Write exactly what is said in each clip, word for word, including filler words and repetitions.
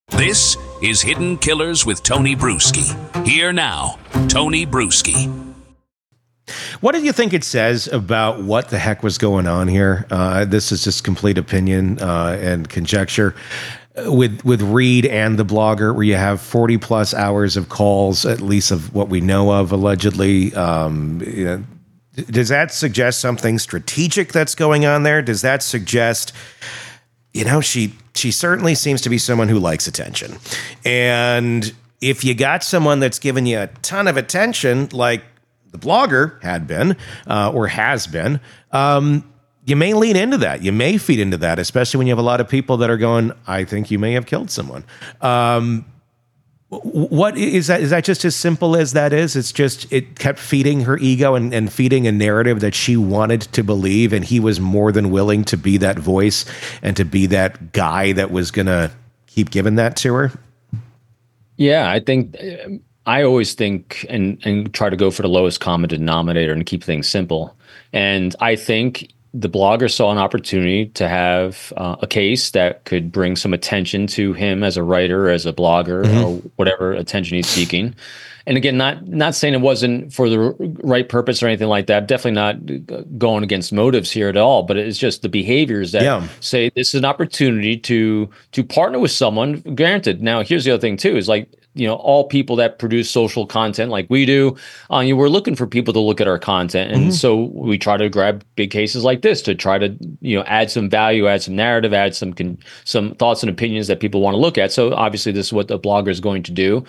This is Hidden Killers with Tony Bruschi. Here now, Tony Bruschi. What do you think it says about what the heck was going on here? Uh, this is just complete opinion uh, and conjecture. With with Reed and the blogger, where you have forty plus hours of calls, at least of what we know of, allegedly. Um, you know, does that suggest something strategic that's going on there? Does that suggest, you know, she she certainly seems to be someone who likes attention. And if you got someone that's giving you a ton of attention, like the blogger had been uh, or has been, um, you may lean into that. You may feed into that, especially when you have a lot of people that are going, I think you may have killed someone. Um, what is that? Is that just as simple as that is? It's just, it kept feeding her ego and, and feeding a narrative that she wanted to believe. And he was more than willing to be that voice and to be that guy that was going to keep giving that to her. Yeah, I think I always think and, and try to go for the lowest common denominator and keep things simple. And I think the blogger saw an opportunity to have uh, a case that could bring some attention to him as a writer, as a blogger, mm-hmm. or whatever attention he's seeking. And again, not not saying it wasn't for the right purpose or anything like that. Definitely not going against motives here at all. But it's just the behaviors that yeah. say this is an opportunity to to partner with someone. Granted, now here's the other thing too: is like, you know, all people that produce social content like we do, uh, you know, we're looking for people to look at our content. And mm-hmm. so we try to grab big cases like this to try to, you know, add some value, add some narrative, add some con- some thoughts and opinions that people want to look at. So obviously this is what the blogger is going to do.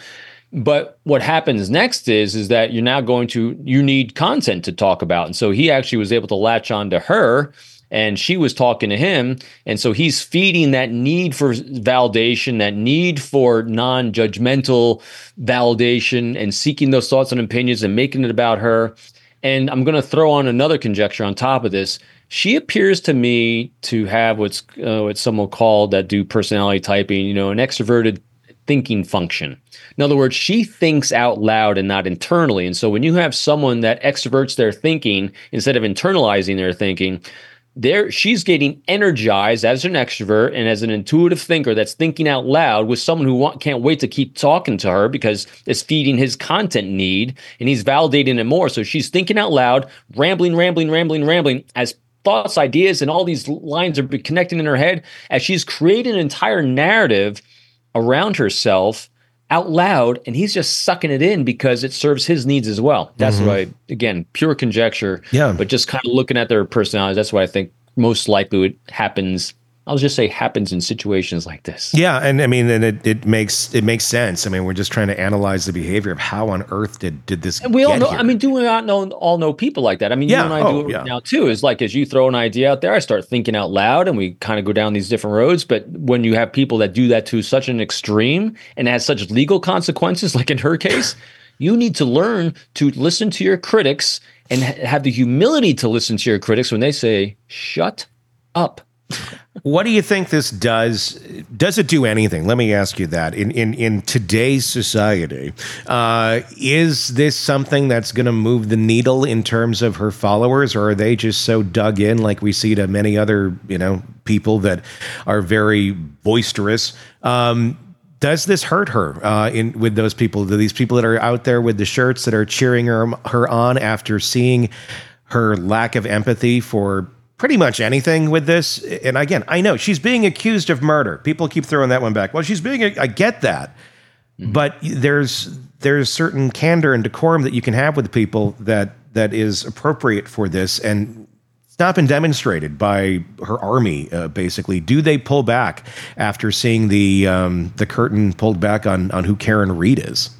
But what happens next is, is that you're now going to, you need content to talk about. And so he actually was able to latch on to her, and she was talking to him. And so he's feeding that need for validation, that need for non-judgmental validation, and seeking those thoughts and opinions and making it about her. And I'm going to throw on another conjecture on top of this. She appears to me to have what's uh, what someone called that do personality typing, you know, an extroverted thinking function. In other words, she thinks out loud and not internally. And so when you have someone that extroverts their thinking instead of internalizing their thinking, there she's getting energized as an extrovert and as an intuitive thinker that's thinking out loud with someone who want, can't wait to keep talking to her because it's feeding his content need and he's validating it more. So she's thinking out loud, rambling, rambling, rambling, rambling as thoughts, ideas, and all these lines are connecting in her head as she's creating an entire narrative around herself out loud, and he's just sucking it in because it serves his needs as well. That's mm-hmm. why, again, pure conjecture, yeah. but just kind of looking at their personalities, that's why I think most likely it happens. I'll just say happens in situations like this. Yeah, and I mean, and it, it makes it makes sense. I mean, we're just trying to analyze the behavior of how on earth did did this. And we all get know. here? I mean, do we not know all know people like that? I mean, yeah. you and I oh, do it yeah. now too. Is like as you throw an idea out there, I start thinking out loud, and we kind of go down these different roads. But when you have people that do that to such an extreme and has such legal consequences, like in her case, you need to learn to listen to your critics and ha- have the humility to listen to your critics when they say, "Shut up." What do you think this does? Does it do anything? Let me ask you that. In in, in today's society, uh, is this something that's going to move the needle in terms of her followers, or are they just so dug in like we see to many other, you know, people that are very boisterous? Um, does this hurt her uh, in with those people? Do these people that are out there with the shirts that are cheering her her on after seeing her lack of empathy for pretty much anything with this? And again, I know she's being accused of murder. People keep throwing that one back. Well, she's being, I get that. Mm-hmm. But there's there's certain candor and decorum that you can have with people that that is appropriate for this. And it's not been demonstrated by her army, uh, basically. Do they pull back after seeing the um, the curtain pulled back on, on who Karen Reed is?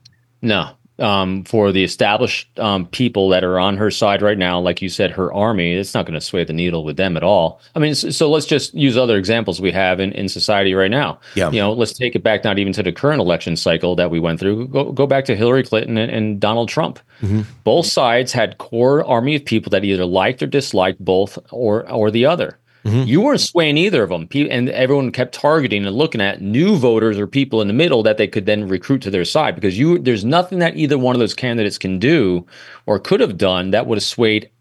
No. Um, for the established um, people that are on her side right now, like you said, her army, it's not going to sway the needle with them at all. I mean, so, so let's just use other examples we have in, in society right now. Yeah. You know, let's take it back not even to the current election cycle that we went through. Go, go back to Hillary Clinton and, and Donald Trump. Mm-hmm. Both sides had core army of people that either liked or disliked both or or the other. Mm-hmm. You weren't swaying either of them. And everyone kept targeting and looking at new voters or people in the middle that they could then recruit to their side, because you there's nothing that either one of those candidates can do or could have done that would have swayed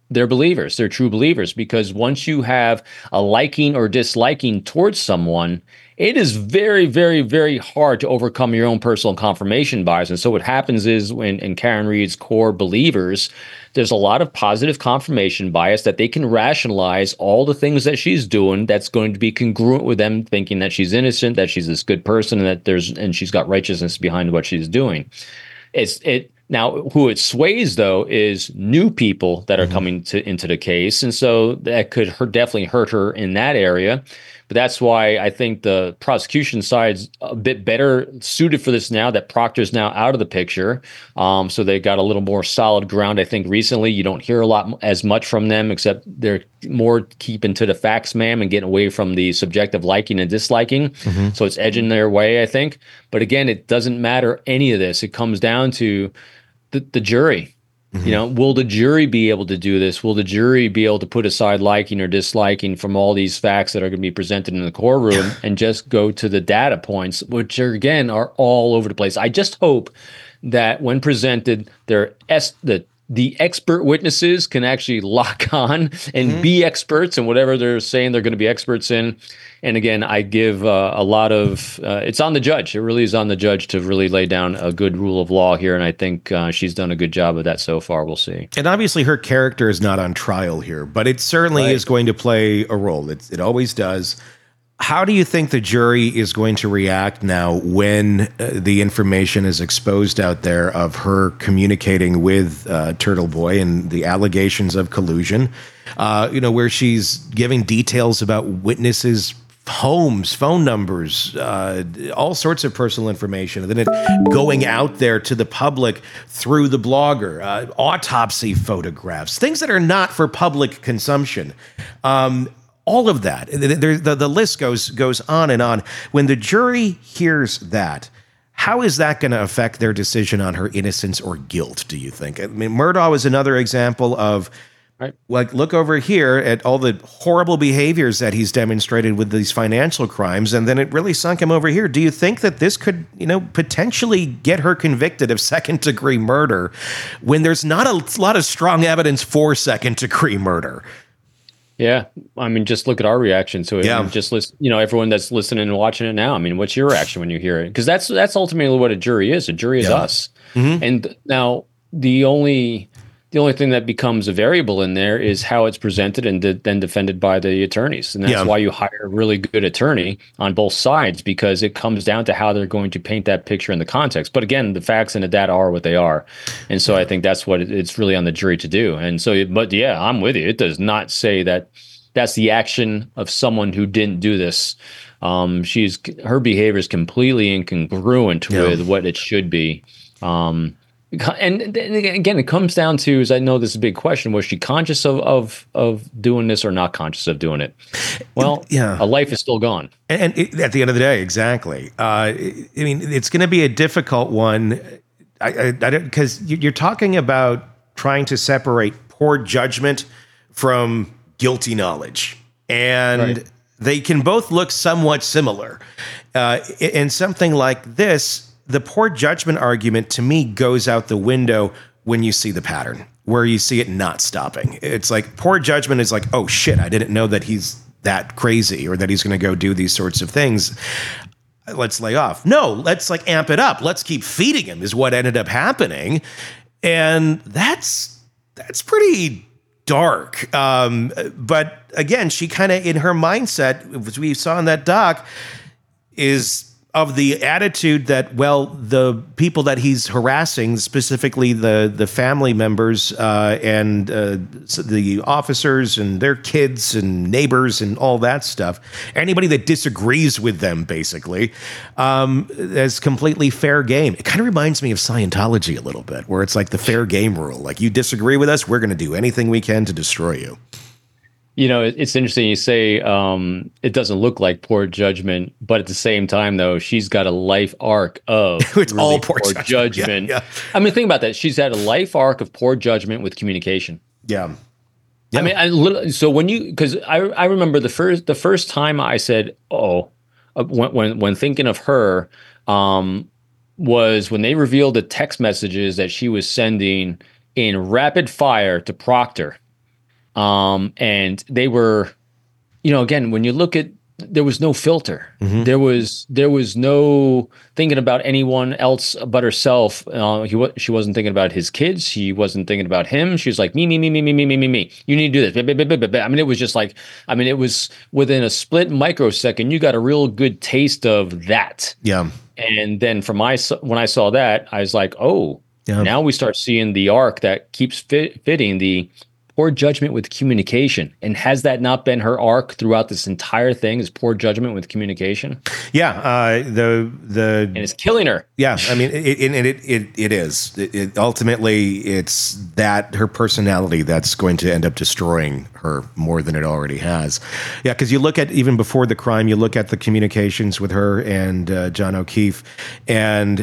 they're believers. They're true believers, because once you have a liking or disliking towards someone, it is very, very, very hard to overcome your own personal confirmation bias. And so what happens is, when in Karen Read's core believers, there's a lot of positive confirmation bias that they can rationalize all the things that she's doing that's going to be congruent with them thinking that she's innocent, that she's this good person, and that there's and she's got righteousness behind what she's doing. It's it now who it sways though is new people that are mm-hmm. coming to into the case, and so that could hurt, definitely hurt her in that area. But that's why I think the prosecution side's a bit better suited for this now that Proctor's now out of the picture. Um, so they got a little more solid ground. I think recently you don't hear a lot as much from them, except they're more keeping to the facts, ma'am, and getting away from the subjective liking and disliking. Mm-hmm. So it's edging their way, I think. But again, it doesn't matter any of this. It comes down to the, the jury. Mm-hmm. You know, will the jury be able to do this? Will the jury be able to put aside liking or disliking from all these facts that are going to be presented in the courtroom and just go to the data points, which are, again, are all over the place? I just hope that when presented, they're es- the the expert witnesses can actually lock on and mm-hmm. be experts in whatever they're saying they're going to be experts in. And again, I give uh, a lot of, uh, it's on the judge. It really is on the judge to really lay down a good rule of law here. And I think uh, she's done a good job of that so far. We'll see. And obviously her character is not on trial here, but it certainly right. is going to play a role. It, it always does. How do you think the jury is going to react now when uh, the information is exposed out there of her communicating with uh, Turtle Boy and the allegations of collusion, uh, you know, where she's giving details about witnesses' homes, phone numbers, uh, all sorts of personal information, and then it going out there to the public through the blogger, uh, autopsy photographs, things that are not for public consumption. Um, All of that, the, the, the list goes goes on and on. When the jury hears that, how is that going to affect their decision on her innocence or guilt, do you think? I mean, Murdaugh is another example of, right. like, look over here at all the horrible behaviors that he's demonstrated with these financial crimes, and then it really sunk him over here. Do you think that this could, you know, potentially get her convicted of second-degree murder when there's not a lot of strong evidence for second-degree murder? Yeah, I mean, just look at our reaction to it. Yeah. And just listen, you know, everyone that's listening and watching it now. I mean, what's your reaction when you hear it? Because that's that's ultimately what a jury is. A jury is yeah. us. Mm-hmm. And now the only the only thing that becomes a variable in there is how it's presented and de- then defended by the attorneys. And that's yeah. why you hire a really good attorney on both sides, because it comes down to how they're going to paint that picture in the context. But again, the facts and the data are what they are. And so I think that's what it, it's really on the jury to do. And so, but yeah, I'm with you. It does not say that that's the action of someone who didn't do this. Um, she's her behavior is completely incongruent yeah. with what it should be. Um, And, and again, it comes down to, as I know this is a big question, was she conscious of, of of doing this or not conscious of doing it? Well, yeah. a life is still gone. And, and it, at the end of the day, exactly. Uh, I mean, it's going to be a difficult one. I, I, I don't, because you're talking about trying to separate poor judgment from guilty knowledge. And right. they can both look somewhat similar. Uh, and something like this, the poor judgment argument to me goes out the window when you see the pattern, where you see it not stopping. It's like poor judgment is like, oh shit, I didn't know that he's that crazy or that he's going to go do these sorts of things. Let's lay off. No, let's like amp it up. Let's keep feeding him is what ended up happening. And that's, that's pretty dark. Um, but again, she kind of in her mindset, as we saw in that doc, is of the attitude that, well, the people that he's harassing, specifically the the family members uh, and uh, the officers and their kids and neighbors and all that stuff, anybody that disagrees with them, basically, um, is completely fair game. It kind of reminds me of Scientology a little bit, where it's like the fair game rule. Like, you disagree with us, we're going to do anything we can to destroy you. You know, it's interesting you say um, it doesn't look like poor judgment, but at the same time, though, she's got a life arc of it's really all poor, poor judgment. judgment. Yeah, yeah. I mean, think about that. She's had a life arc of poor judgment with communication. Yeah. yeah. I mean, I, so when you, because I I remember the first the first time I said, oh, uh, when, when when thinking of her, um, was when they revealed the text messages that she was sending in rapid fire to Proctor. Um, and they were, you know, again, when you look at, there was no filter. Mm-hmm. There was there was no thinking about anyone else but herself. Uh, he she wasn't thinking about his kids. She wasn't thinking about him. She was like, me, me, me, me, me, me, me, me, me. You need to do this. I mean, it was just like, I mean, it was within a split microsecond, you got a real good taste of that. Yeah. And then from my, when I saw that, I was like, oh, yeah. Now we start seeing the arc that keeps fit, fitting the poor judgment with communication. And has that not been her arc throughout this entire thing, is poor judgment with communication? Yeah. Uh, the, the, and it's killing her. Yeah. I mean, it, it, it, it, it is, it, it ultimately it's that her personality that's going to end up destroying her more than it already has. Yeah. Cause you look at, even before the crime, you look at the communications with her and uh, John O'Keefe, and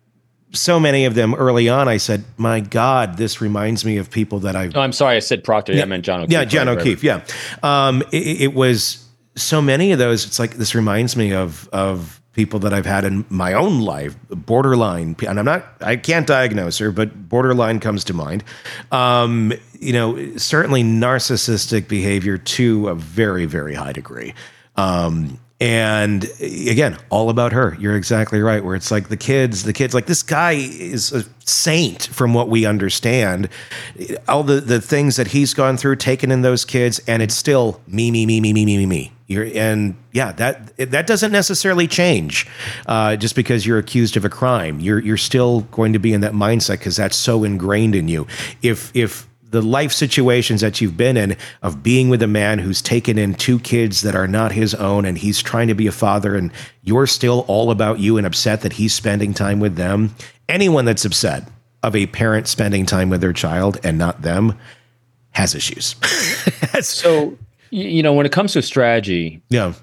so many of them early on, I said, my God, this reminds me of people that I... Oh, I'm sorry, I said Proctor. Yeah, I meant John O'Keefe. Yeah, John O'Keefe, yeah. Um, it, it was so many of those, it's like, this reminds me of of people that I've had in my own life, borderline, and I'm not, I can't diagnose her, but borderline comes to mind. Um, you know, certainly narcissistic behavior to a very, very high degree. Um And again, all about her. You're exactly right. Where it's like the kids, the kids, like this guy is a saint from what we understand. All the, the things that he's gone through, taken in those kids, and it's still me, me, me, me, me, me, me, me. You're, and yeah, that that doesn't necessarily change uh, just because you're accused of a crime. You're you're still going to be in that mindset because that's so ingrained in you. If if the life situations that you've been in of being with a man who's taken in two kids that are not his own, and he's trying to be a father, and you're still all about you and upset that he's spending time with them. Anyone that's upset of a parent spending time with their child and not them has issues. So, you know, when it comes to strategy, yeah.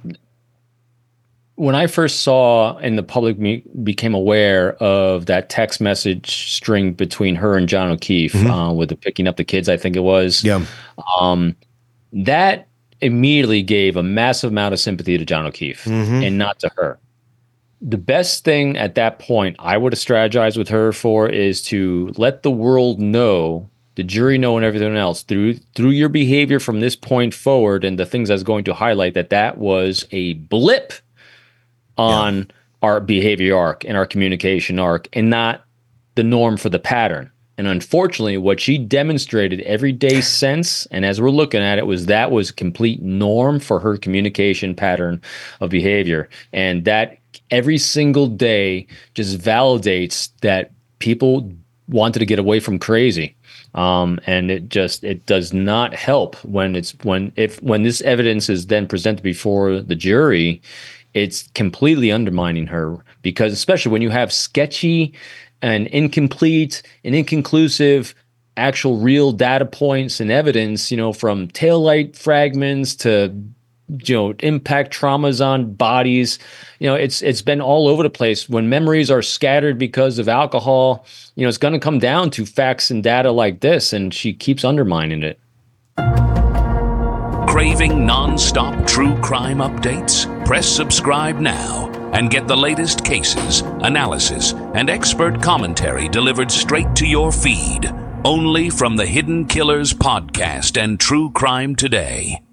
When I first saw and the public me, became aware of that text message string between her and John O'Keefe, mm-hmm. uh, with the picking up the kids, I think it was, yeah. um, that immediately gave a massive amount of sympathy to John O'Keefe, mm-hmm. and not to her. The best thing at that point I would have strategized with her for is to let the world know, the jury know, and everything else through through your behavior from this point forward, and the things I was going to highlight, that that was a blip on yeah. our behavior arc and our communication arc, and not the norm for the pattern. And unfortunately, what she demonstrated every day since, and as we're looking at it, was that was a complete norm for her communication pattern of behavior. And that every single day just validates that people wanted to get away from crazy. Um, and it just, it does not help when it's, when, if, when this evidence is then presented before the jury, it's completely undermining her, because especially when you have sketchy and incomplete and inconclusive actual real data points and evidence, you know, from taillight fragments to, you know, impact traumas on bodies, you know, it's it's been all over the place. When memories are scattered because of alcohol, you know, it's going to come down to facts and data like this, and she keeps undermining it. Craving non-stop true crime updates? Press subscribe now and get the latest cases, analysis, and expert commentary delivered straight to your feed. Only from the Hidden Killers podcast and True Crime Today.